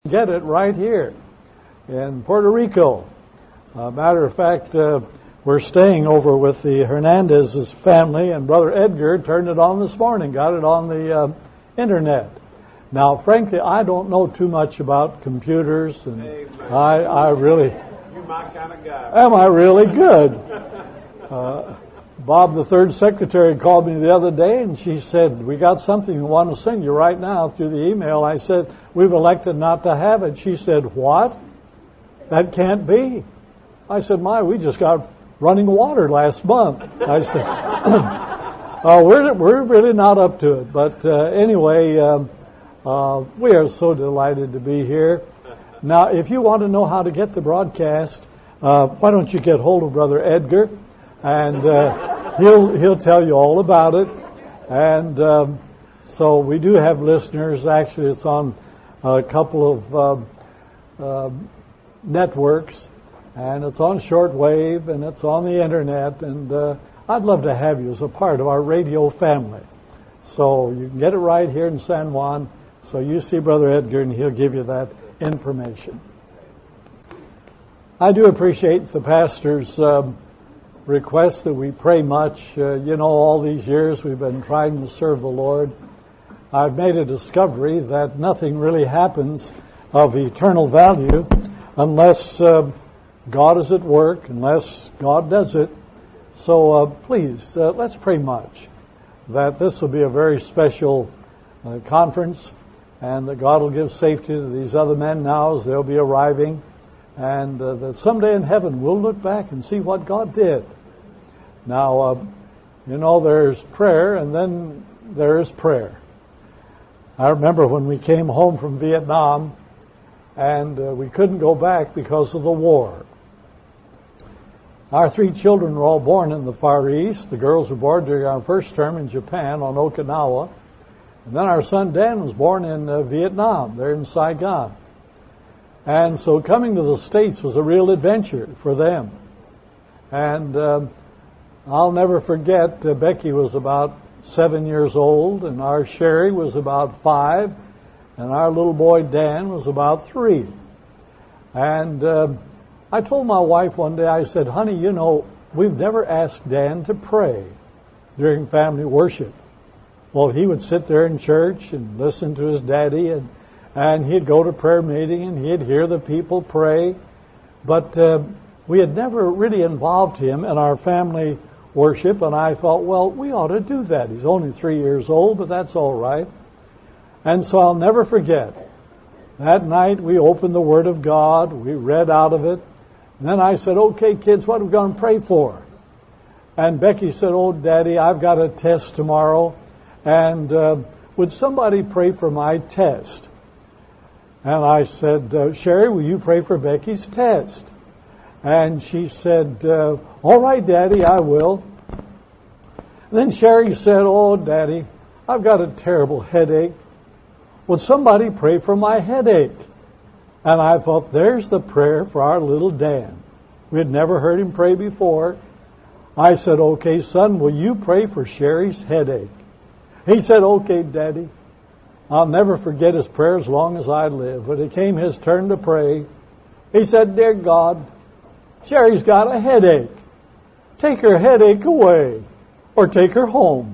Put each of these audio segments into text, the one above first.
get it right here in Puerto Rico. Matter of fact, we're staying over with the Hernandez's family, and Brother Edgar turned it on this morning, got it on the internet. Now, frankly, I don't know too much about computers, and I really... You're my kind of guy. Am I really good? Bob, the third secretary, called me the other day, and she said, we got something we want to send you right now through the email. I said, we've elected not to have it. She said, what? That can't be. I said, we just got running water last month. I said, we're really not up to it. But anyway, we are so delighted to be here. Now, if you want to know how to get the broadcast, why don't you get hold of Brother Edgar, and he'll tell you all about it. And so we do have listeners. Actually, it's on a couple of networks, and it's on shortwave, and it's on the internet. And I'd love to have you as a part of our radio family. So you can get it right here in San Juan. So you see Brother Edgar, and he'll give you that information. I do appreciate the pastor's request that we pray much. All these years we've been trying to serve the Lord. I've made a discovery that nothing really happens of eternal value unless God is at work, unless God does it. So please, let's pray much that this will be a very special conference, and that God will give safety to these other men now as they'll be arriving, and that someday in heaven we'll look back and see what God did. Now, there's prayer, and then there's prayer. I remember when we came home from Vietnam, and we couldn't go back because of the war. Our 3 children were all born in the Far East. The girls were born during our first term in Japan on Okinawa. And then our son Dan was born in Vietnam, there in Saigon. And so coming to the States was a real adventure for them. And I'll never forget, Becky was about 7 years old, and our Sherry was about 5, and our little boy Dan was about 3. And I told my wife one day, I said, honey, we've never asked Dan to pray during family worship. Well, he would sit there in church and listen to his daddy, and he'd go to prayer meeting, and he'd hear the people pray. But we had never really involved him in our family worship, and I thought, well, we ought to do that. He's only 3 years old, but that's all right. And so I'll never forget. That night we opened the Word of God, we read out of it, and then I said, okay, kids, what are we going to pray for? And Becky said, oh, Daddy, I've got a test tomorrow, and would somebody pray for my test? And I said, Sherry, will you pray for Becky's test? And she said, all right, Daddy, I will. And then Sherry said, oh, Daddy, I've got a terrible headache. Would somebody pray for my headache? And I thought, there's the prayer for our little Dan. We had never heard him pray before. I said, okay, son, will you pray for Sherry's headache? He said, okay, Daddy. I'll never forget his prayer as long as I live. When it came his turn to pray, he said, dear God, Sherry's got a headache. Take her headache away, or take her home.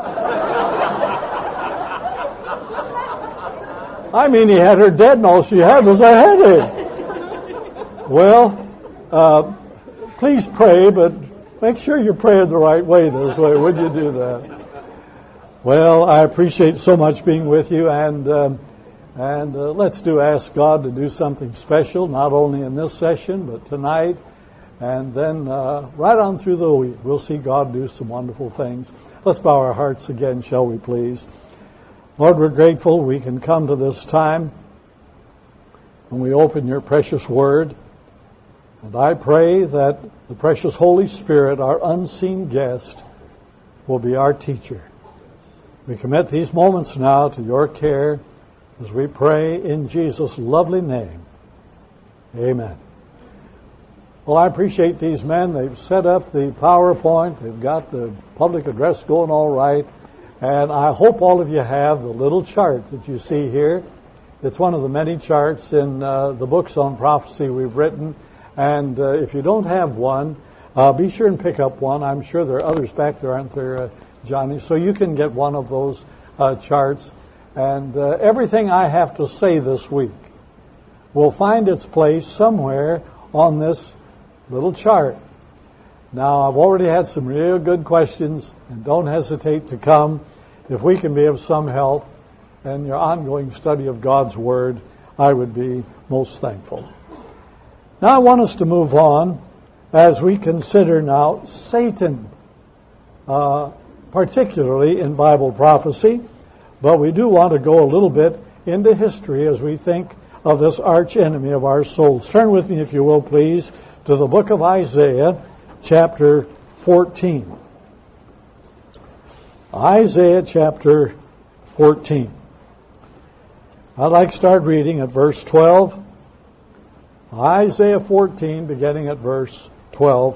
I mean, he had her dead, and all she had was a headache. Well, please pray, but make sure you're praying the right way this way. Would you do that? Well, I appreciate so much being with you, and let's ask God to do something special, not only in this session, but tonight, and then right on through the week. We'll see God do some wonderful things. Let's bow our hearts again, shall we please? Lord, we're grateful we can come to this time when we open your precious word. And I pray that the precious Holy Spirit, our unseen guest, will be our teacher. We commit these moments now to your care as we pray in Jesus' lovely name. Amen. Well, I appreciate these men. They've set up the PowerPoint. They've got the public address going all right. And I hope all of you have the little chart that you see here. It's one of the many charts in the books on prophecy we've written. And if you don't have one, be sure and pick up one. I'm sure there are others back there, aren't there, Johnny? So you can get one of those charts. And everything I have to say this week will find its place somewhere on this little chart. Now, I've already had some real good questions, and don't hesitate to come. If we can be of some help in your ongoing study of God's Word, I would be most thankful. Now, I want us to move on as we consider now Satan, particularly in Bible prophecy, but we do want to go a little bit into history as we think of this arch enemy of our souls. Turn with me, if you will, please, to the book of Isaiah, chapter 14. Isaiah chapter 14. I'd like to start reading at verse 12. Isaiah 14, beginning at verse 12.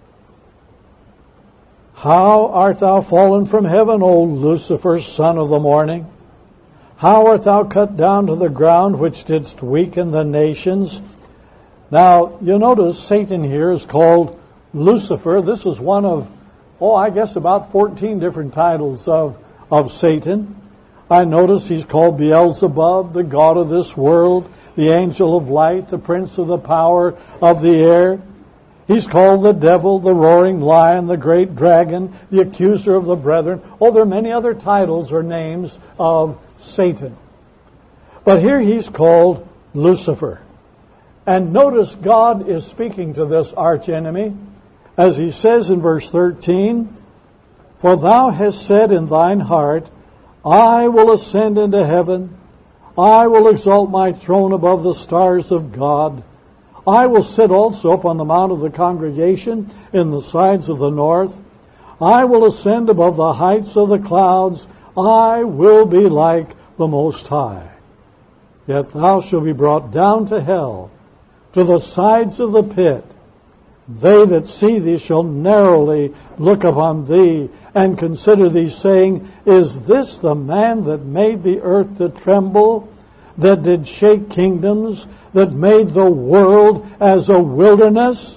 How art thou fallen from heaven, O Lucifer, son of the morning? How art thou cut down to the ground, which didst weaken the nations? Now, you'll notice Satan here is called Lucifer. This is one of, I guess about 14 different titles of Satan. I notice he's called Beelzebub, the god of this world, the angel of light, the prince of the power of the air. He's called the devil, the roaring lion, the great dragon, the accuser of the brethren. There are many other titles or names of Satan. But here he's called Lucifer. And notice God is speaking to this archenemy as he says in verse 13, For thou hast said in thine heart, I will ascend into heaven. I will exalt my throne above the stars of God. I will sit also upon the mount of the congregation in the sides of the north. I will ascend above the heights of the clouds. I will be like the Most High. Yet thou shalt be brought down to hell, to the sides of the pit. They that see thee shall narrowly look upon thee, and consider thee, saying, Is this the man that made the earth to tremble, that did shake kingdoms, that made the world as a wilderness?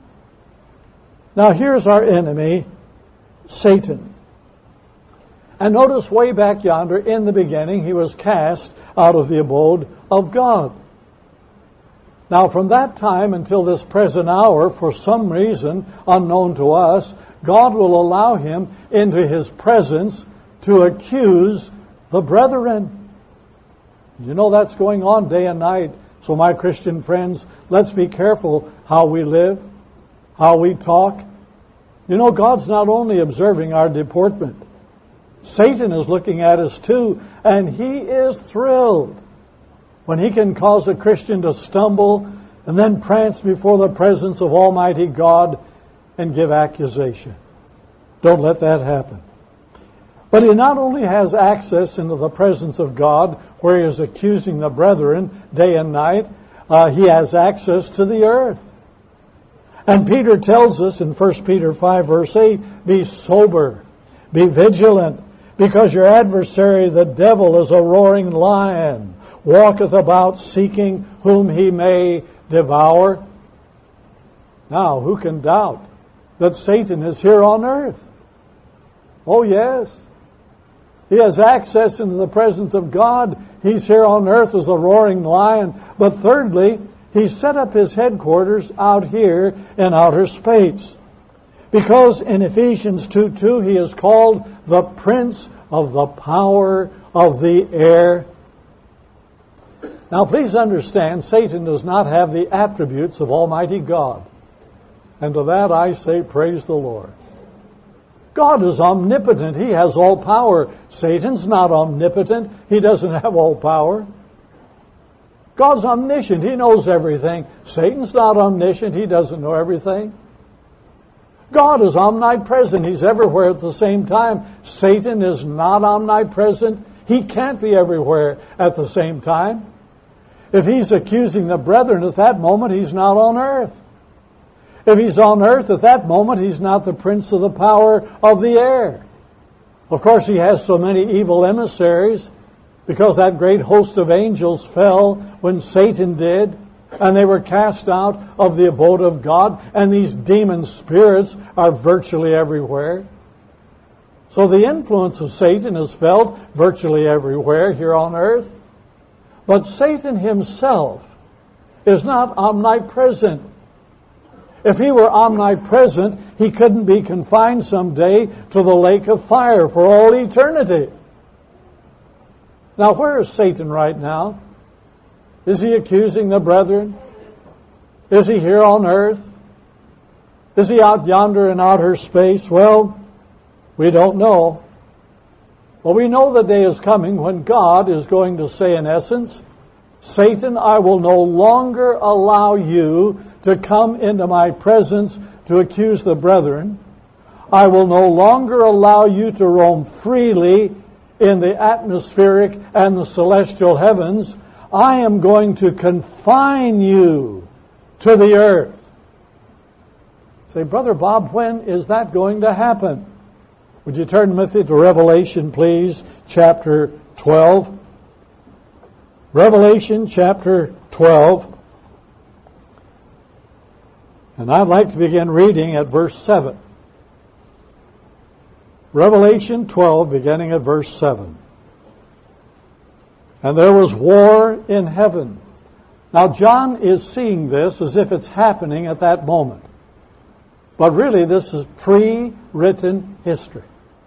Now here's our enemy, Satan. And notice way back yonder, in the beginning, he was cast out of the abode of God. Now, from that time until this present hour, for some reason unknown to us, God will allow him into his presence to accuse the brethren. You know that's going on day and night. So, my Christian friends, let's be careful how we live, how we talk. You know, God's not only observing our deportment. Satan is looking at us too, and he is thrilled when he can cause a Christian to stumble and then prance before the presence of Almighty God and give accusation. Don't let that happen. But he not only has access into the presence of God, where he is accusing the brethren day and night, he has access to the earth. And Peter tells us in 1 Peter 5, verse 8, Be sober, be vigilant, because your adversary, the devil, is a roaring lion, walketh about seeking whom he may devour. Now, who can doubt that Satan is here on earth? Oh, yes. He has access into the presence of God. He's here on earth as a roaring lion. But thirdly, he set up his headquarters out here in outer space. Because in Ephesians 2:2, he is called the prince of the power of the air. Now, please understand, Satan does not have the attributes of Almighty God. And to that I say, praise the Lord. God is omnipotent. He has all power. Satan's not omnipotent. He doesn't have all power. God's omniscient. He knows everything. Satan's not omniscient. He doesn't know everything. God is omnipresent. He's everywhere at the same time. Satan is not omnipresent. He can't be everywhere at the same time. If he's accusing the brethren at that moment, he's not on earth. If he's on earth at that moment, he's not the prince of the power of the air. Of course, he has so many evil emissaries because that great host of angels fell when Satan did, and they were cast out of the abode of God, and these demon spirits are virtually everywhere. So the influence of Satan is felt virtually everywhere here on earth. But Satan himself is not omnipresent. If he were omnipresent, he couldn't be confined someday to the lake of fire for all eternity. Now, where is Satan right now? Is he accusing the brethren? Is he here on earth? Is he out yonder in outer space? Well, we don't know. Well, we know the day is coming when God is going to say, in essence, Satan, I will no longer allow you to come into my presence to accuse the brethren. I will no longer allow you to roam freely in the atmospheric and the celestial heavens. I am going to confine you to the earth. Say, Brother Bob, when is that going to happen? Would you turn with me to Revelation, please, chapter 12. Revelation chapter 12. And I'd like to begin reading at verse 7. Revelation 12, beginning at verse 7. And there was war in heaven. Now, John is seeing this as if it's happening at that moment. But really, this is pre-written history.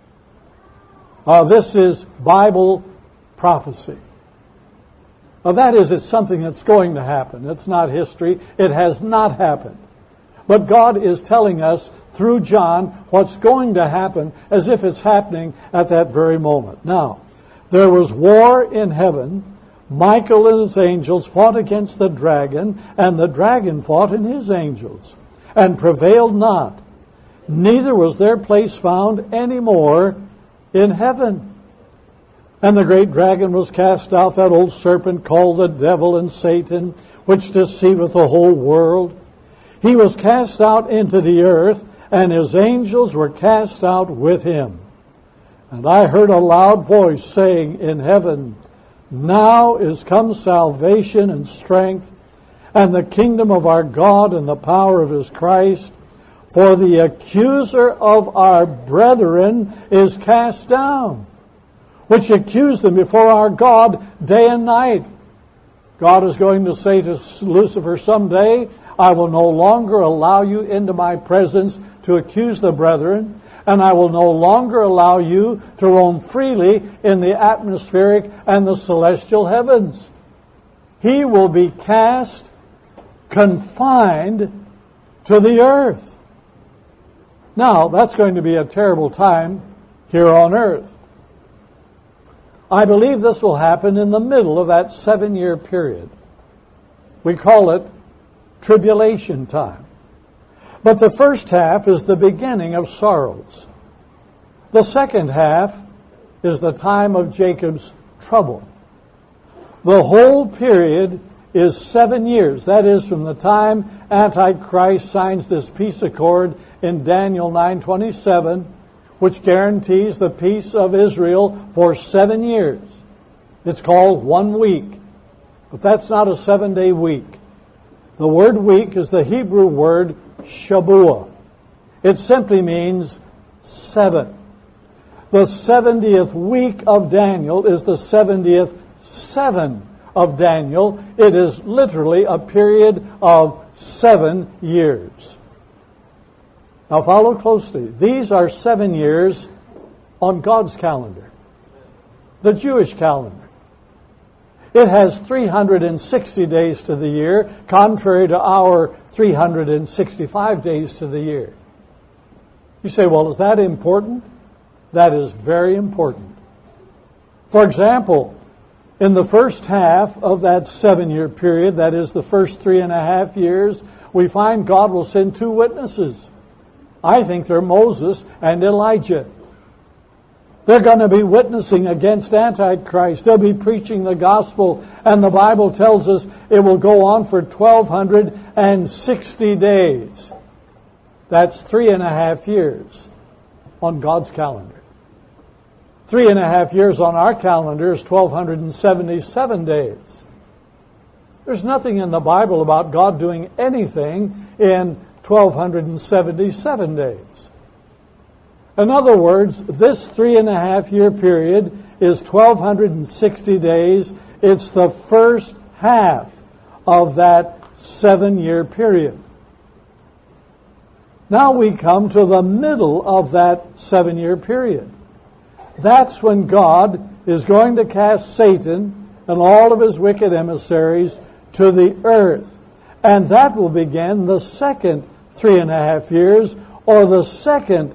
This is Bible prophecy. That is, it's something that's going to happen. It's not history. It has not happened. But God is telling us through John what's going to happen as if it's happening at that very moment. Now, there was war in heaven. Michael and his angels fought against the dragon, and the dragon fought and his angels, and prevailed not. Neither was their place found any more in heaven. And the great dragon was cast out, that old serpent called the devil and Satan, which deceiveth the whole world. He was cast out into the earth, and his angels were cast out with him. And I heard a loud voice saying in heaven, Now is come salvation and strength, and the kingdom of our God and the power of his Christ. For the accuser of our brethren is cast down, which accused them before our God day and night. God is going to say to Lucifer someday, I will no longer allow you into my presence to accuse the brethren, and I will no longer allow you to roam freely in the atmospheric and the celestial heavens. He will be cast, confined to the earth. Now, that's going to be a terrible time here on earth. I believe this will happen in the middle of that 7-year period. We call it tribulation time. But the first half is the beginning of sorrows. The second half is the time of Jacob's trouble. The whole period is 7 years. That is, from the time Antichrist signs this peace accord in Daniel 9:27, which guarantees the peace of Israel for 7 years. It's called 1 week. But that's not a 7-day week. The word week is the Hebrew word Shabuah. It simply means 7. The 70th week of Daniel is the 70th 7 of Daniel. It is literally a period of 7 years. Now follow closely. These are 7 years on God's calendar, the Jewish calendar. It has 360 days to the year, contrary to our 365 days to the year. You say, well, is that important? That is very important. For example, in the first half of that 7-year period, that is the first 3.5 years, we find God will send 2 witnesses. I think they're Moses and Elijah. They're going to be witnessing against Antichrist. They'll be preaching the gospel. And the Bible tells us it will go on for 1,260 days. That's 3.5 years on God's calendar. 3.5 years on our calendar is 1,277 days. There's nothing in the Bible about God doing anything in 1,277 days. In other words, this 3.5 year period is 1,260 days. It's the first half of that 7-year period. Now we come to the middle of that 7-year period. That's when God is going to cast Satan and all of his wicked emissaries to the earth. And that will begin the second 3.5 years, or the second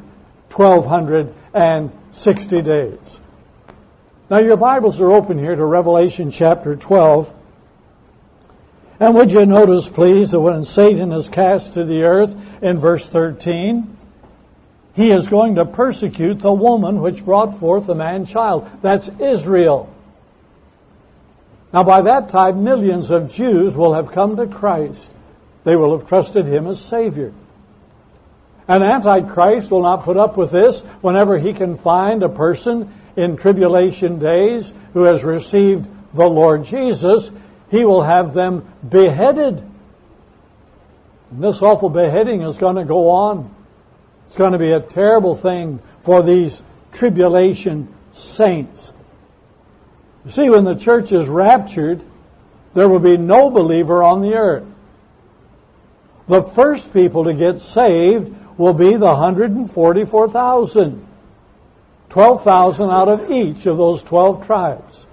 1,260 days. Now your Bibles are open here to Revelation chapter 12. And would you notice, please, that when Satan is cast to the earth in verse 13, he is going to persecute the woman which brought forth a man-child. That's Israel. Now by that time, millions of Jews will have come to Christ. They will have trusted Him as Savior. And Antichrist will not put up with this. Whenever he can find a person in tribulation days who has received the Lord Jesus, he will have them beheaded. And this awful beheading is going to go on. It's going to be a terrible thing for these tribulation saints. You see, when the church is raptured, there will be no believer on the earth. The first people to get saved will be the 144,000. 12,000 out of each of those 12 tribes.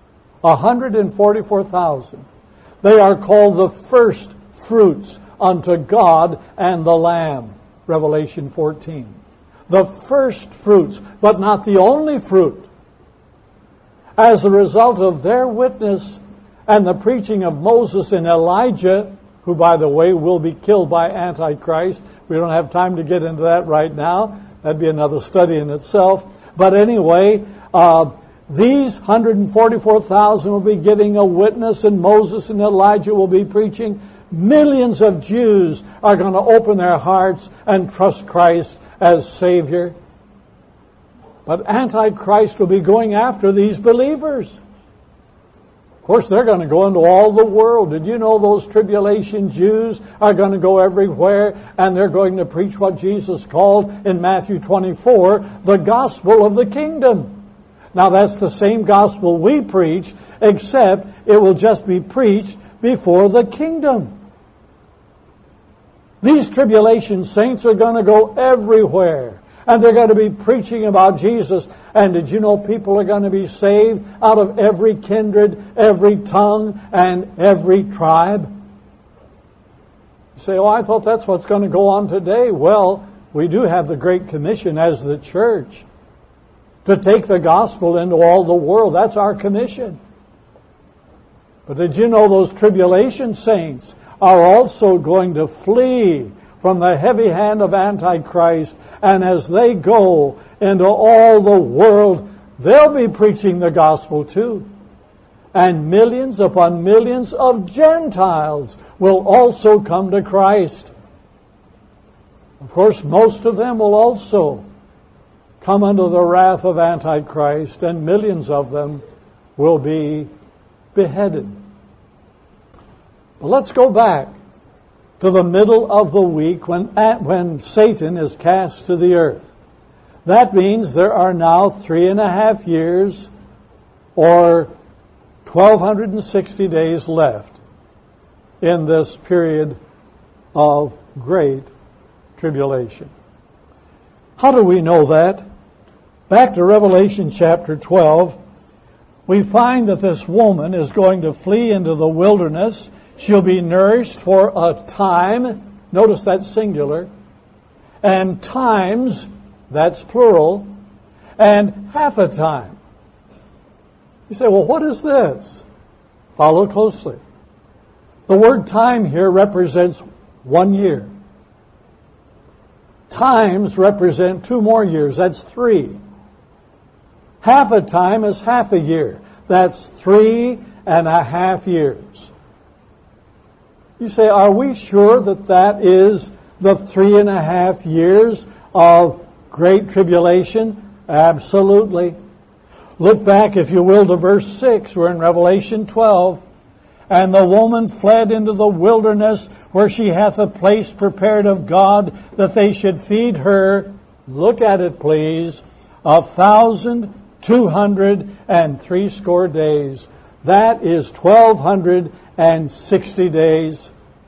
144,000. They are called the first fruits unto God and the Lamb. Revelation 14. The first fruits, but not the only fruit. As a result of their witness and the preaching of Moses and Elijah, who, by the way, will be killed by Antichrist. We don't have time to get into that right now. That'd be another study in itself. But anyway, these 144,000 will be giving a witness, and Moses and Elijah will be preaching. Millions of Jews are going to open their hearts and trust Christ as Savior. But Antichrist will be going after these believers. Of course, they're going to go into all the world. Did you know those tribulation Jews are going to go everywhere, and they're going to preach what Jesus called in Matthew 24, the gospel of the kingdom? Now, that's the same gospel we preach, except it will just be preached before the kingdom. These tribulation saints are going to go everywhere, and they're going to be preaching about Jesus. And did you know people are going to be saved out of every kindred, every tongue, and every tribe? You say, oh, I thought that's what's going to go on today. Well, we do have the Great Commission as the church to take the gospel into all the world. That's our commission. But did you know those tribulation saints are also going to flee from the heavy hand of Antichrist, and as they go into all the world, they'll be preaching the gospel too. And millions upon millions of Gentiles will also come to Christ. Of course, most of them will also come under the wrath of Antichrist, and millions of them will be beheaded. But let's go back to the middle of the week when Satan is cast to the earth. That means there are now 3.5 years or 1,260 days left in this period of great tribulation. How do we know that? Back to Revelation chapter 12, we find that this woman is going to flee into the wilderness. She'll be nourished for a time. Notice that's singular. And times, that's plural. And half a time. You say, well, what is this? Follow closely. The word time here represents 1 year. Times represent 2 more years. That's 3. Half a time is half a year. That's 3.5 years. You say, are we sure that that is the 3.5 years of great tribulation? Absolutely. Look back, if you will, to verse 6. We're in Revelation 12. And the woman fled into the wilderness, where she hath a place prepared of God, that they should feed her. Look at it, please. 1,260 days. That is 1,260 days.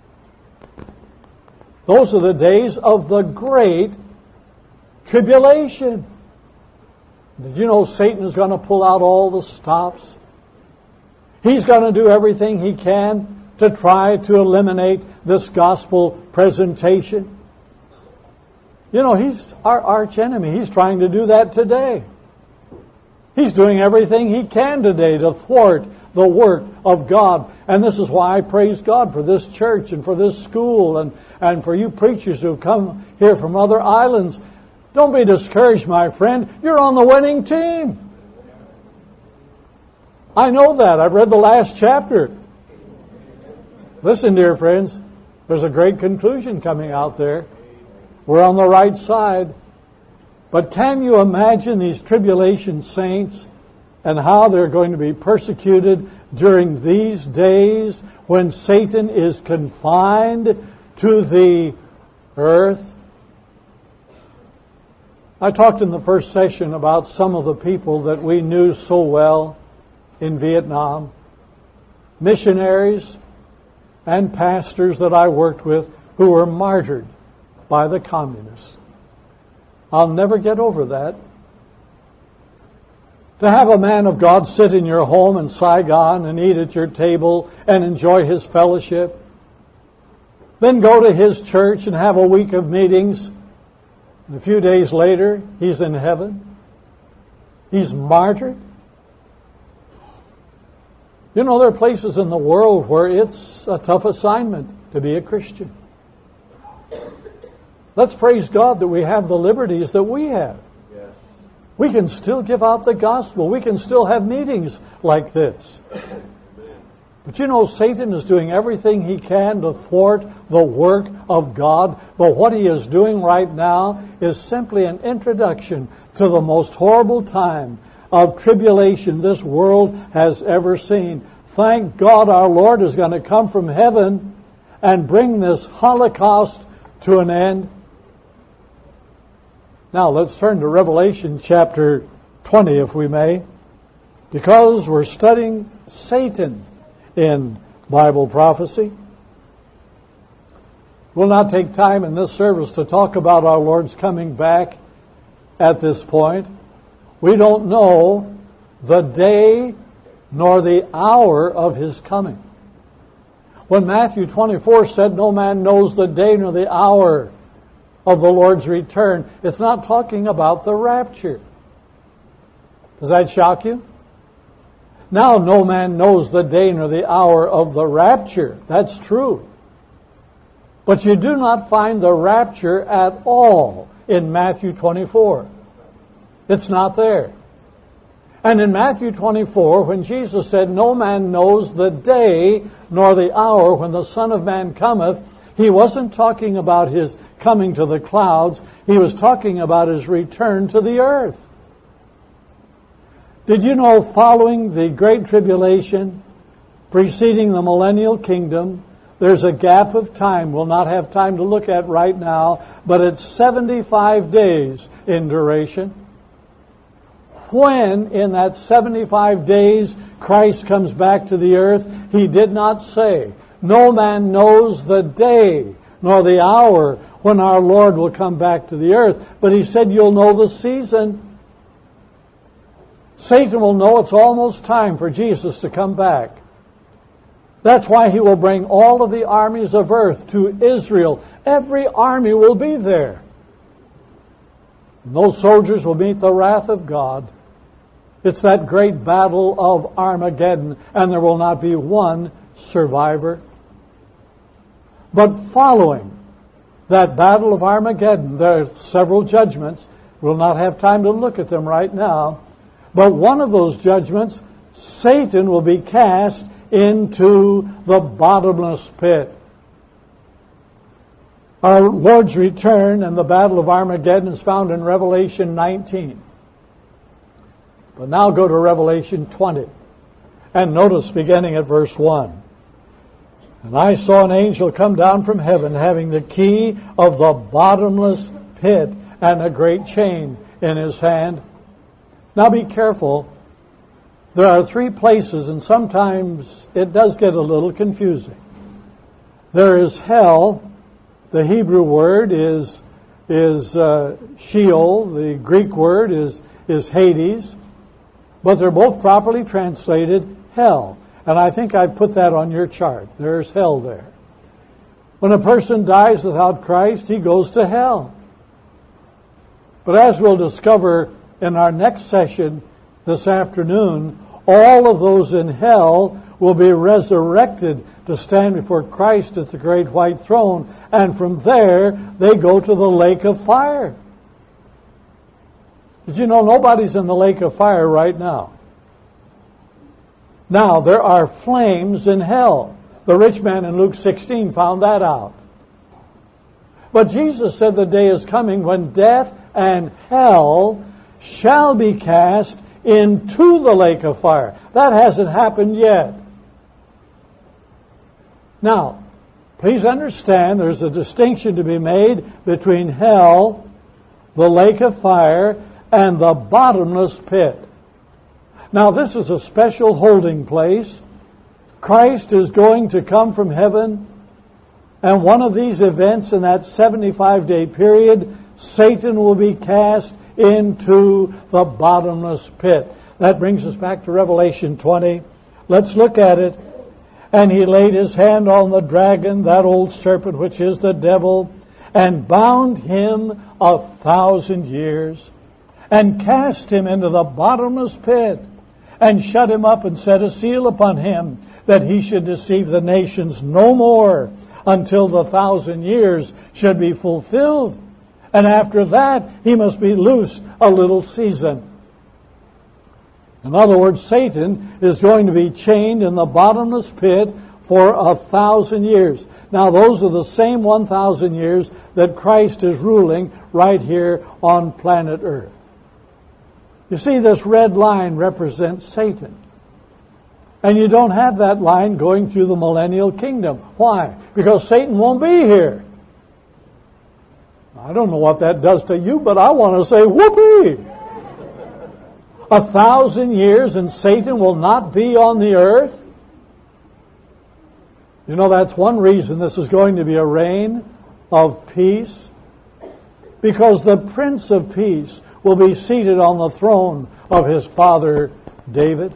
Those are the days of the great tribulation. Did you know Satan is going to pull out all the stops? He's going to do everything he can to try to eliminate this gospel presentation. You know, he's our arch enemy. He's trying to do that today. He's doing everything he can today to thwart the work of God. And this is why I praise God for this church and for this school and for you preachers who have come here from other islands. Don't be discouraged, my friend. You're on the winning team. I know that. I've read the last chapter. Listen, dear friends, there's a great conclusion coming out there. We're on the right side. But can you imagine these tribulation saints and how they're going to be persecuted during these days when Satan is confined to the earth? I talked in the first session about some of the people that we knew so well in Vietnam, missionaries and pastors that I worked with who were martyred by the communists. I'll never get over that. To have a man of God sit in your home in Saigon and eat at your table and enjoy his fellowship, then go to his church and have a week of meetings, and a few days later he's in heaven. He's martyred. You know, there are places in the world where it's a tough assignment to be a Christian. Let's praise God that we have the liberties that we have. Yes. We can still give out the gospel. We can still have meetings like this. But you know, Satan is doing everything he can to thwart the work of God. But what he is doing right now is simply an introduction to the most horrible time of tribulation this world has ever seen. Thank God our Lord is going to come from heaven and bring this Holocaust to an end. Now let's turn to Revelation chapter 20, if we may, because we're studying Satan in Bible prophecy. We'll not take time in this service to talk about our Lord's coming back at this point. We don't know the day nor the hour of His coming. When Matthew 24 said, no man knows the day nor the hour of the Lord's return, it's not talking about the rapture. Does that shock you? Now, no man knows the day nor the hour of the rapture. That's true. But you do not find the rapture at all in Matthew 24. It's not there. And in Matthew 24, when Jesus said, no man knows the day nor the hour when the Son of Man cometh, He wasn't talking about His coming to the clouds. He was talking about His return to the earth. Did you know, following the Great Tribulation, preceding the millennial kingdom, there's a gap of time we'll not have time to look at right now, but it's 75 days in duration. When in that 75 days Christ comes back to the earth, He did not say, no man knows the day nor the hour when our Lord will come back to the earth, but He said you'll know the season. Satan will know it's almost time for Jesus to come back. That's why he will bring all of the armies of earth to Israel. Every army will be there. And those soldiers will meet the wrath of God. It's that great battle of Armageddon, and there will not be one survivor. But following that battle of Armageddon, there are several judgments. We'll not have time to look at them right now. But one of those judgments, Satan will be cast into the bottomless pit. Our Lord's return and the battle of Armageddon is found in Revelation 19. But now go to Revelation 20. And notice beginning at verse 1. And I saw an angel come down from heaven, having the key of the bottomless pit and a great chain in his hand. Now be careful. There are three places, and sometimes it does get a little confusing. There is hell. The Hebrew word is Sheol. The Greek word is Hades. But they're both properly translated hell. And I think I've put that on your chart. There's hell there. When a person dies without Christ, he goes to hell. But as we'll discover in our next session this afternoon, all of those in hell will be resurrected to stand before Christ at the great white throne. And from there, they go to the lake of fire. Did you know nobody's in the lake of fire right now? Now, there are flames in hell. The rich man in Luke 16 found that out. But Jesus said the day is coming when death and hell shall be cast into the lake of fire. That hasn't happened yet. Now, please understand there's a distinction to be made between hell, the lake of fire, and the bottomless pit. Now, this is a special holding place. Christ is going to come from heaven, and one of these events in that 75-day period, Satan will be cast into the bottomless pit. That brings us back to Revelation 20. Let's look at it. And he laid his hand on the dragon, that old serpent which is the devil, and bound him 1,000 years, and cast him into the bottomless pit, and shut him up, and set a seal upon him, that he should deceive the nations no more, until the 1,000 years should be fulfilled. And after that, he must be loosed a little season. In other words, Satan is going to be chained in the bottomless pit for 1,000 years. Now, those are the same 1,000 years that Christ is ruling right here on planet Earth. You see, this red line represents Satan. And you don't have that line going through the millennial kingdom. Why? Because Satan won't be here. I don't know what that does to you, but I want to say, whoopee! 1,000 years and Satan will not be on the earth? You know, that's one reason this is going to be a reign of peace. Because the Prince of Peace will be seated on the throne of his father David.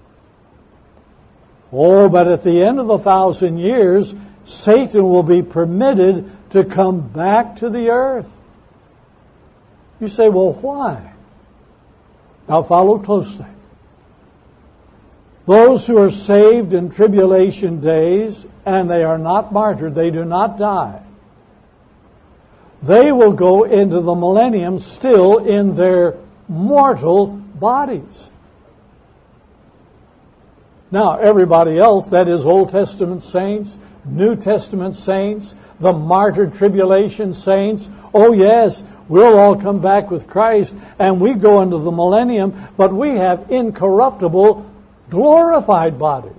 Oh, but at the end of the 1,000 years, Satan will be permitted to come back to the earth. You say, well, why? Now follow closely. Those who are saved in tribulation days, and they are not martyred, they do not die, they will go into the millennium still in their mortal bodies. Now, everybody else, that is Old Testament saints, New Testament saints, the martyred tribulation saints, oh yes, we'll all come back with Christ and we go into the millennium, but we have incorruptible, glorified bodies.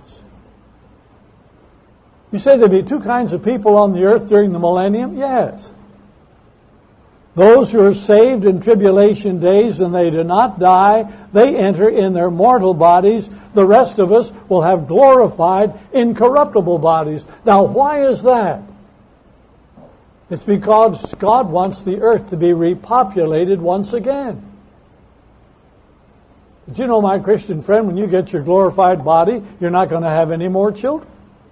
You say there'll be two kinds of people on the earth during the millennium? Yes. Those who are saved in tribulation days and they do not die, they enter in their mortal bodies. The rest of us will have glorified, incorruptible bodies. Now, why is that? It's because God wants the earth to be repopulated once again. But you know, my Christian friend, when you get your glorified body, you're not going to have any more children.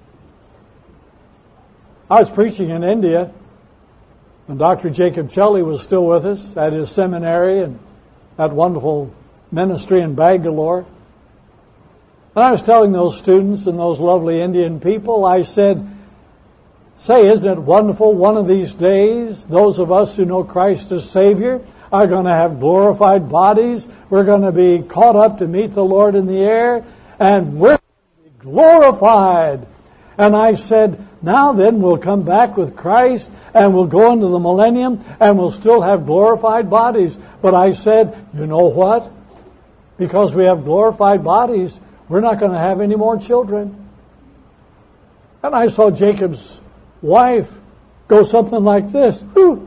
I was preaching in India when Dr. Jacob Chelly was still with us at his seminary and that wonderful ministry in Bangalore. And I was telling those students and those lovely Indian people, I said, say, isn't it wonderful one of these days, those of us who know Christ as Savior are going to have glorified bodies. We're going to be caught up to meet the Lord in the air, and we're going to be glorified. And I said, now then, we'll come back with Christ, and we'll go into the millennium, and we'll still have glorified bodies. But I said, you know what? because we have glorified bodies, we're not going to have any more children. And I saw Jacob's wife go something like this. Whew.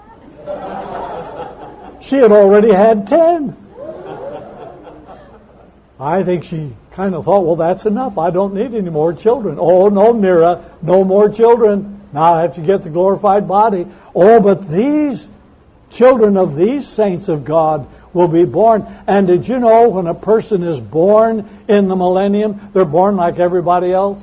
She had already had 10. I think she kind of thought, well, that's enough. I don't need any more children. Oh, no, Mira, no more children. Now I have to get the glorified body. Oh, but these children of these saints of God will be born. And did you know when a person is born in the millennium, they're born like everybody else?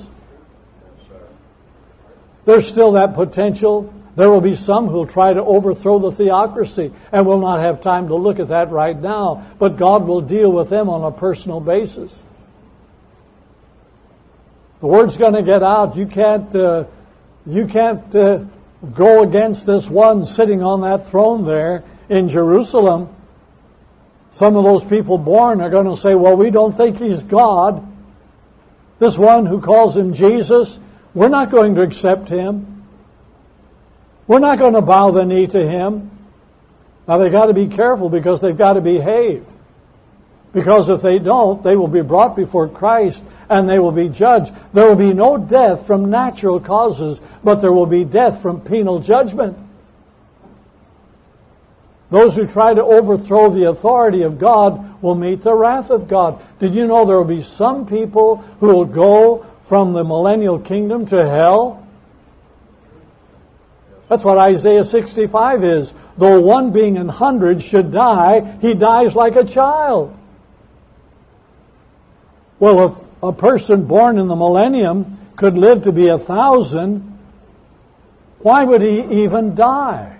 There's still that potential. There will be some who will try to overthrow the theocracy, and we'll not have time to look at that right now. But God will deal with them on a personal basis. The word's going to get out. You can't go against this one sitting on that throne there in Jerusalem. Some of those people born are going to say, well, we don't think he's God. This one who calls him Jesus, we're not going to accept him. We're not going to bow the knee to him. Now they've got to be careful because they've got to behave. Because if they don't, they will be brought before Christ and they will be judged. There will be no death from natural causes, but there will be death from penal judgment. Those who try to overthrow the authority of God will meet the wrath of God. Did you know there will be some people who will go from the millennial kingdom to hell? That's what Isaiah 65 is. Though one being in hundreds should die, he dies like a child. Well, if a person born in the millennium could live to be 1,000, why would he even die?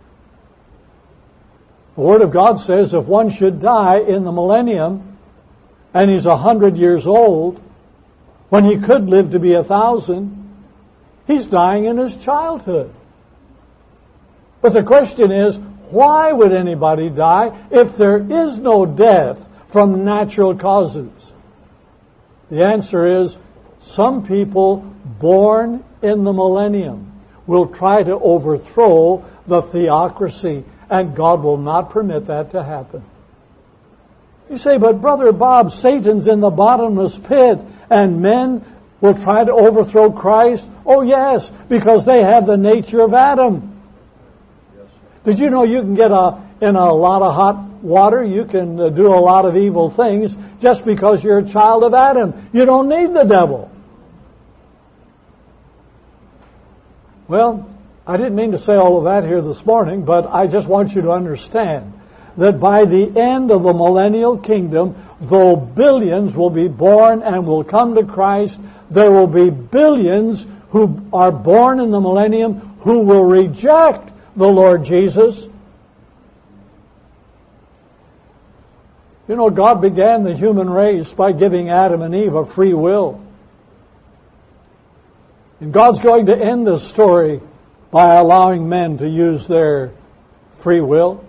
The Word of God says if one should die in the millennium and he's 100 years old, when he could live to be 1,000, he's dying in his childhood. But the question is, why would anybody die if there is no death from natural causes? The answer is, some people born in the millennium will try to overthrow the theocracy, and God will not permit that to happen. You say, but Brother Bob, Satan's in the bottomless pit, and men will try to overthrow Christ? Oh yes, because they have the nature of Adam. Did you know you can get in a lot of hot water? You can do a lot of evil things just because you're a child of Adam. You don't need the devil. Well, I didn't mean to say all of that here this morning, but I just want you to understand that by the end of the millennial kingdom, though billions will be born and will come to Christ, there will be billions who are born in the millennium who will reject the Lord Jesus. You know, God began the human race by giving Adam and Eve a free will. And God's going to end this story by allowing men to use their free will.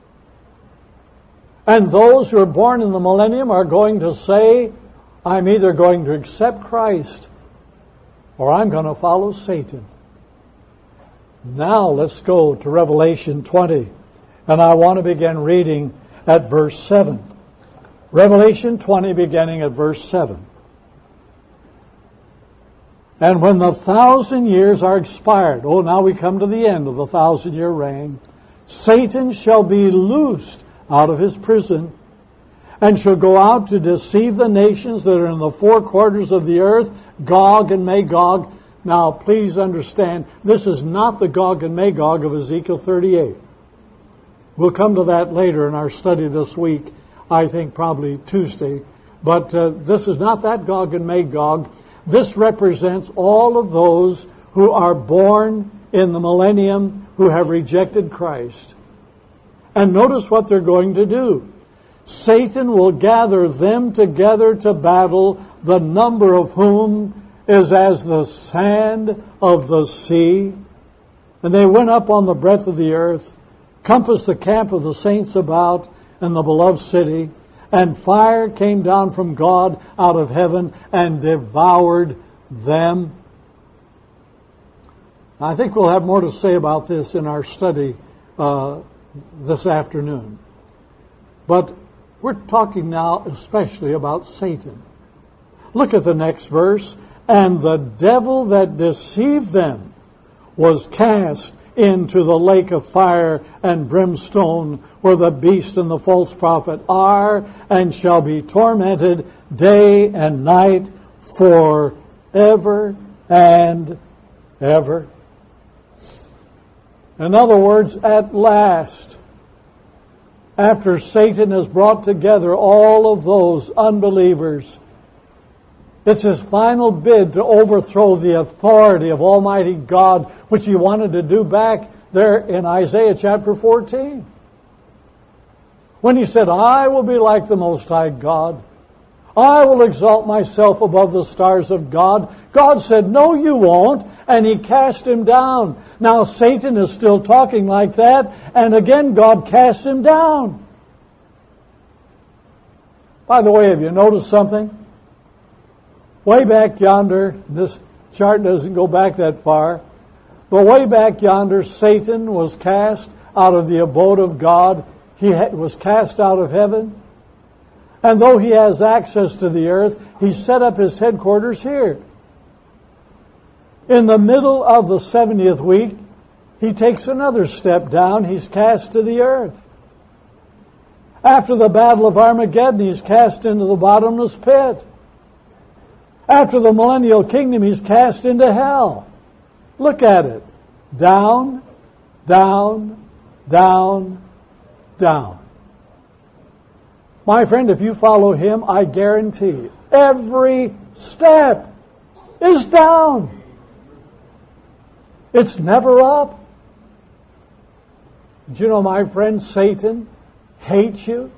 And those who are born in the millennium are going to say, I'm either going to accept Christ or I'm going to follow Satan. Now let's go to Revelation 20. And I want to begin reading at verse 7. Revelation 20 beginning at verse 7. And when the 1,000 years are expired, now we come to the end of the 1,000-year reign, Satan shall be loosed out of his prison and shall go out to deceive the nations that are in the four quarters of the earth, Gog and Magog. Now, please understand, this is not the Gog and Magog of Ezekiel 38. We'll come to that later in our study this week, I think probably Tuesday. But this is not that Gog and Magog. This represents all of those who are born in the millennium who have rejected Christ. And notice what they're going to do. Satan will gather them together to battle, the number of whom is as the sand of the sea. And they went up on the breadth of the earth, compassed the camp of the saints about, and the beloved city. And fire came down from God out of heaven and devoured them. I think we'll have more to say about this in our study this afternoon. But We're talking now especially about Satan. Look at the next verse. And the devil that deceived them was cast into the lake of fire and brimstone, where the beast and the false prophet are, and shall be tormented day and night forever and ever. In other words, at last, after Satan has brought together all of those unbelievers, it's his final bid to overthrow the authority of Almighty God, which he wanted to do back there in Isaiah chapter 14. When he said, I will be like the Most High God. I will exalt myself above the stars of God. God said, no, you won't. And he cast him down. Now Satan is still talking like that. And again, God cast him down. By the way, have you noticed something? Way back yonder, this chart doesn't go back that far, but way back yonder, Satan was cast out of the abode of God. He was cast out of heaven. And though he has access to the earth, he set up his headquarters here. In the middle of the 70th week, he takes another step down. He's cast to the earth. After the battle of Armageddon, he's cast into the bottomless pit. After the millennial kingdom, he's cast into hell. Look at it. Down, down, down, down. My friend, if you follow him, I guarantee every step is down. It's never up. Did you know, my friend, Satan hates you?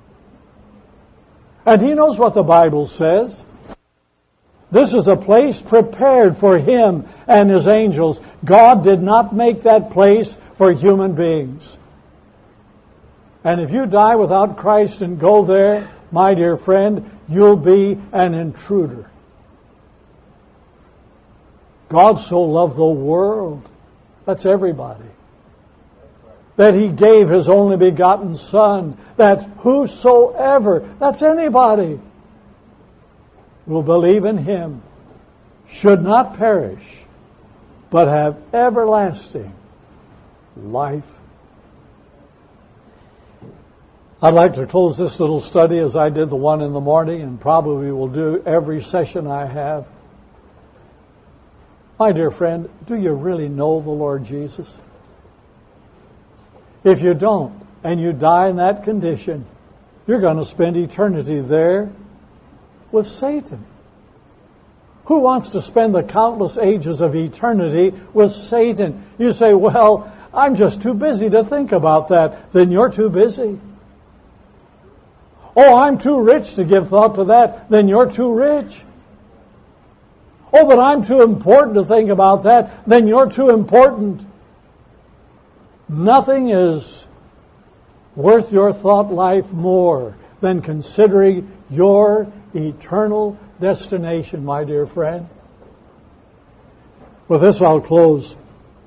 And he knows what the Bible says. This is a place prepared for him and his angels. God did not make that place for human beings. And if you die without Christ and go there, my dear friend, you'll be an intruder. God so loved the world, that's everybody, that he gave his only begotten Son, that whosoever, that's anybody, will believe in him should not perish, but have everlasting life. I'd like to close this little study as I did the one in the morning, and probably will do every session I have. My dear friend, do you really know the Lord Jesus? If you don't, and you die in that condition, you're going to spend eternity there with Satan. Who wants to spend the countless ages of eternity with Satan? You say, well, I'm just too busy to think about that. Then you're too busy. Oh, I'm too rich to give thought to that. Then you're too rich. Oh, but I'm too important to think about that. Then you're too important. Nothing is worth your thought life more than considering your eternal destination, my dear friend. With this, I'll close.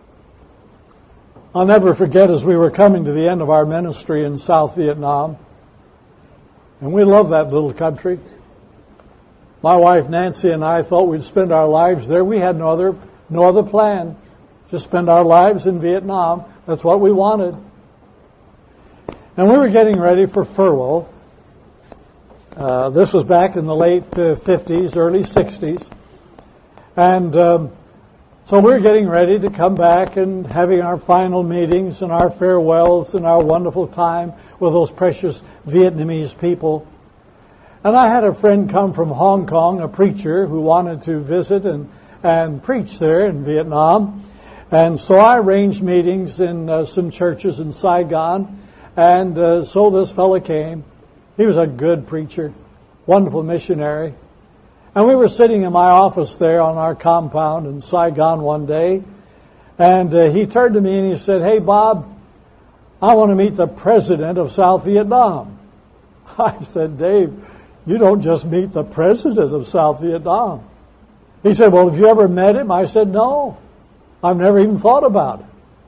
I'll never forget, as we were coming to the end of our ministry in South Vietnam, and we love that little country. My wife Nancy and I thought we'd spend our lives there. We had no other plan. Just spend our lives in Vietnam. That's what we wanted. And we were getting ready for furlough. This was back in the late 50s, early 60s. And so we were getting ready to come back and having our final meetings and our farewells and our wonderful time with those precious Vietnamese people. And I had a friend come from Hong Kong, a preacher who wanted to visit and preach there in Vietnam. And so I arranged meetings in some churches in Saigon. And so this fellow came. He was a good preacher, wonderful missionary. And we were sitting in my office there on our compound in Saigon one day. And he turned to me and he said, "Hey, Bob, I want to meet the president of South Vietnam." I said, "Dave, you don't just meet the president of South Vietnam." He said, "Well, have you ever met him?" I said, "No, I've never even thought about it."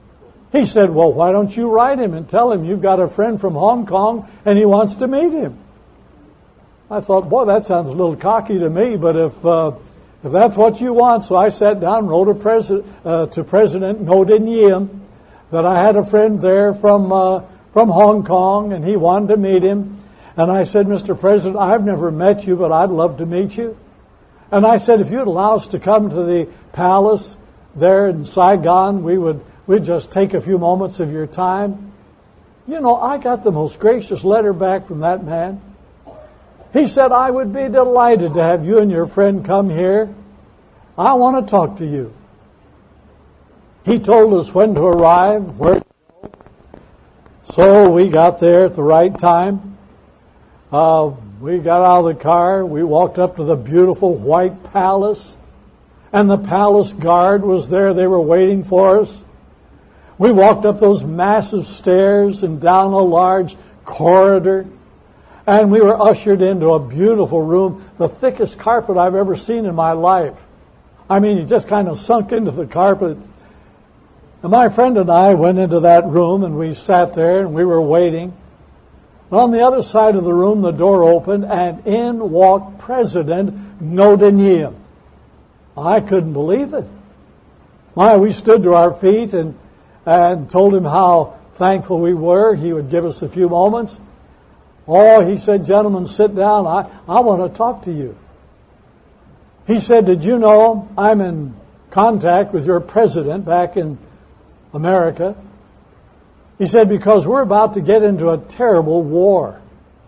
He said, well, why don't you write him and tell him you've got a friend from Hong Kong and he wants to meet him? I thought, boy, that sounds a little cocky to me, but if that's what you want. So I sat down and wrote to President Ngo Dinh Diem that I had a friend there from Hong Kong and he wanted to meet him. And I said, Mr. President, I've never met you, but I'd love to meet you. And I said, if you'd allow us to come to the palace there in Saigon, we'd just take a few moments of your time. You know, I got the most gracious letter back from that man. He said, I would be delighted to have you and your friend come here. I want to talk to you. He told us when to arrive, where to go. So we got there at the right time. We got out of the car. We walked up to the beautiful white palace. And the palace guard was there. They were waiting for us. We walked up those massive stairs and down a large corridor. And we were ushered into a beautiful room, the thickest carpet I've ever seen in my life. I mean, you just kind of sunk into the carpet. And my friend and I went into that room and we sat there and we were waiting. And on the other side of the room, the door opened and in walked President Ngo Dinh Diem. I couldn't believe it. We stood to our feet and told him how thankful we were. He would give us a few moments. Oh, he said, gentlemen, sit down. I want to talk to you. He said, did you know I'm in contact with your president back in America? He said, because we're about to get into a terrible war.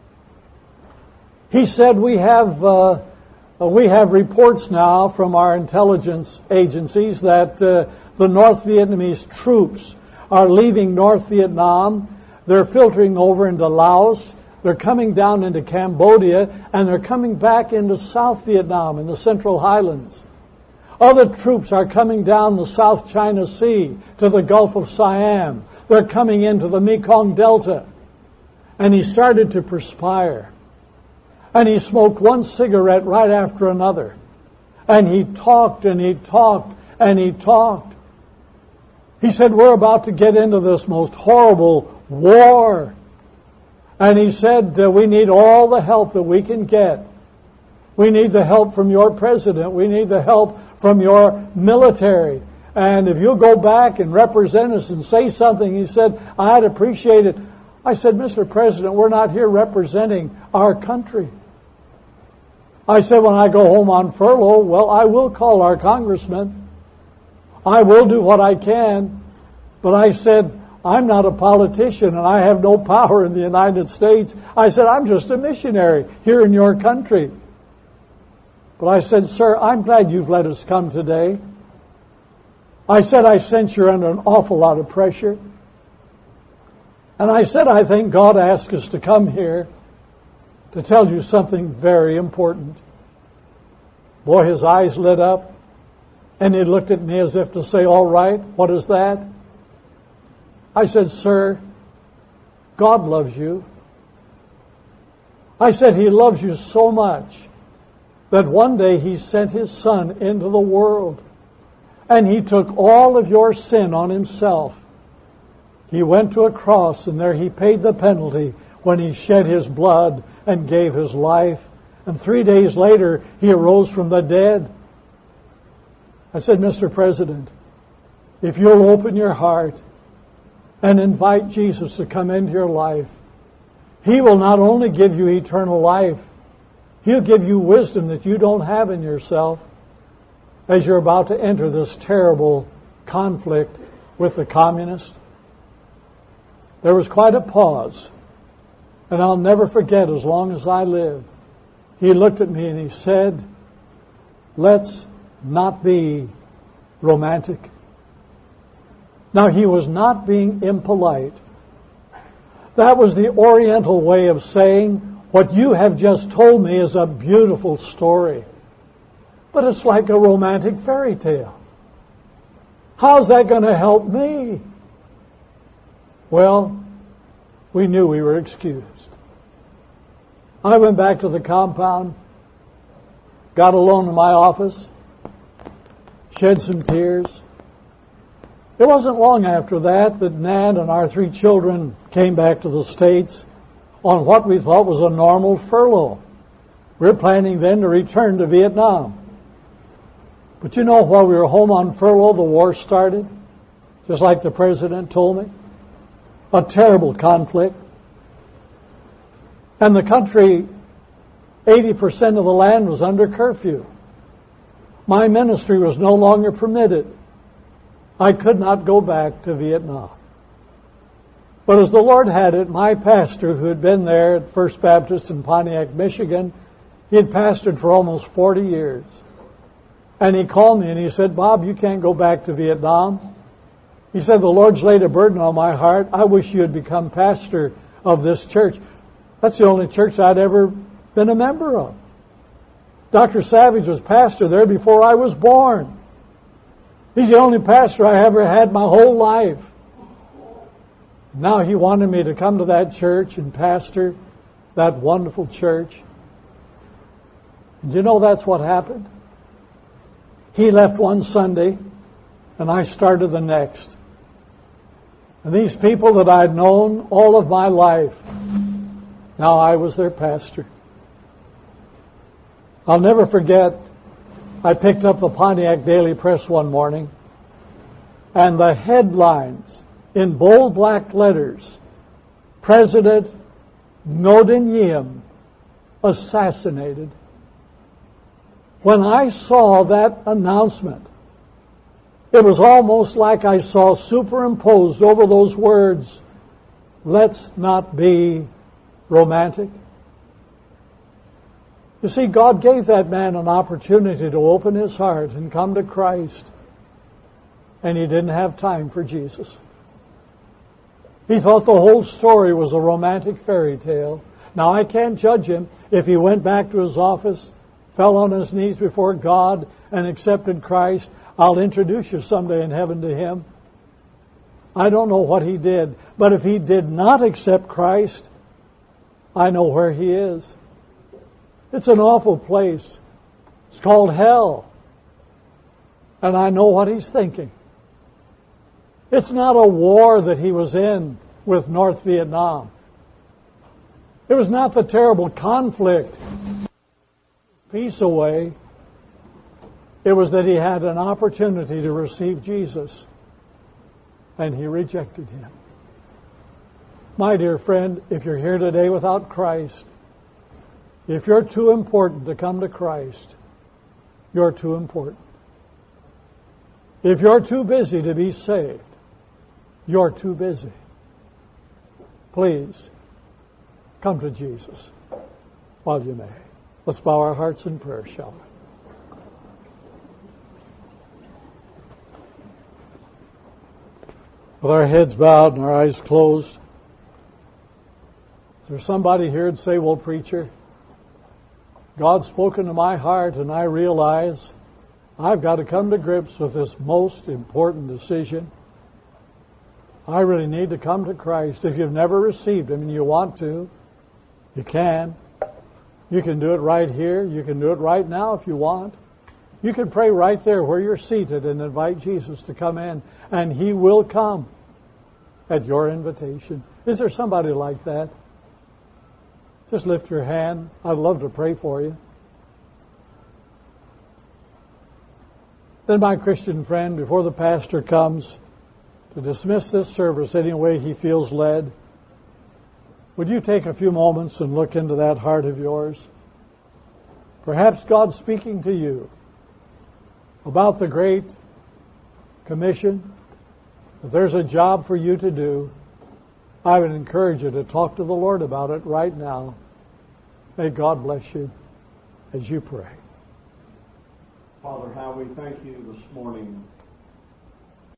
He said, we have reports now from our intelligence agencies that the North Vietnamese troops are leaving North Vietnam. They're filtering over into Laos. They're coming down into Cambodia, and they're coming back into South Vietnam in the Central Highlands. Other troops are coming down the South China Sea to the Gulf of Siam. They're coming into the Mekong Delta. And he started to perspire. And he smoked one cigarette right after another. And he talked and he talked and he talked. He said, we're about to get into this most horrible war. And he said, we need all the help that we can get. We need the help from your president. We need the help from your military. And if you'll go back and represent us and say something, he said, I'd appreciate it. I said, Mr. President, we're not here representing our country. I said, when I go home on furlough, well, I will call our congressman. I will do what I can. But I said, I'm not a politician and I have no power in the United States. I said, I'm just a missionary here in your country. But I said, sir, I'm glad you've let us come today. I said, I sense you're under an awful lot of pressure. And I said, I think God asked us to come here to tell you something very important. Boy, his eyes lit up and he looked at me as if to say, all right, what is that? I said, sir, God loves you. I said, he loves you so much that one day he sent his son into the world and he took all of your sin on himself. He went to a cross and there he paid the penalty when he shed his blood and gave his life. And 3 days later, he arose from the dead. I said, Mr. President, if you'll open your heart and invite Jesus to come into your life, he will not only give you eternal life, he'll give you wisdom that you don't have in yourself as you're about to enter this terrible conflict with the communists. There was quite a pause, and I'll never forget as long as I live. He looked at me and he said, let's not be romantic. Now, he was not being impolite. That was the Oriental way of saying, what you have just told me is a beautiful story, but it's like a romantic fairy tale. How's that going to help me? Well, we knew we were excused. I went back to the compound, got alone in my office, shed some tears. It wasn't long after that Nan and our 3 children came back to the States on what we thought was a normal furlough. We're planning then to return to Vietnam. But you know, while we were home on furlough, the war started, just like the President told me. A terrible conflict. And the country, 80% of the land was under curfew. My ministry was no longer permitted. I could not go back to Vietnam. But as the Lord had it, my pastor, who had been there at First Baptist in Pontiac, Michigan, he had pastored for almost 40 years. And he called me and he said, "Bob, you can't go back to Vietnam." He said, "The Lord's laid a burden on my heart. I wish you had become pastor of this church." That's the only church I'd ever been a member of. Dr. Savage was pastor there before I was born. He's the only pastor I ever had my whole life. Now he wanted me to come to that church and pastor that wonderful church. And you know that's what happened? He left one Sunday, and I started the next. And these people that I'd known all of my life, now I was their pastor. I'll never forget, I picked up the Pontiac Daily Press one morning, and the headlines in bold black letters, President Ngo Dinh Diem assassinated. When I saw that announcement, it was almost like I saw superimposed over those words, "Let's not be romantic." You see, God gave that man an opportunity to open his heart and come to Christ, and he didn't have time for Jesus. He thought the whole story was a romantic fairy tale. Now, I can't judge him if he went back to his office, fell on his knees before God, and accepted Christ. I'll introduce you someday in heaven to him. I don't know what he did, but if he did not accept Christ, I know where he is. It's an awful place. It's called hell. And I know what he's thinking. It's not a war that he was in with North Vietnam. It was not the terrible conflict, peace away. It was that he had an opportunity to receive Jesus, and he rejected him. My dear friend, if you're here today without Christ, if you're too important to come to Christ, you're too important. If you're too busy to be saved, you're too busy. Please, come to Jesus while you may. Let's bow our hearts in prayer, shall we? With our heads bowed and our eyes closed, is there somebody here who'd say, "Well, preacher, God's spoken to my heart and I realize I've got to come to grips with this most important decision. I really need to come to Christ." If you've never received Him and you want to, you can. You can do it right here. You can do it right now if you want. You can pray right there where you're seated and invite Jesus to come in, and He will come at your invitation. Is there somebody like that? Just lift your hand. I'd love to pray for you. Then, my Christian friend, before the pastor comes to dismiss this service any way he feels led, would you take a few moments and look into that heart of yours? Perhaps God's speaking to you about the Great Commission, that there's a job for you to do. I would encourage you to talk to the Lord about it right now. May God bless you as you pray. Father, how we thank you this morning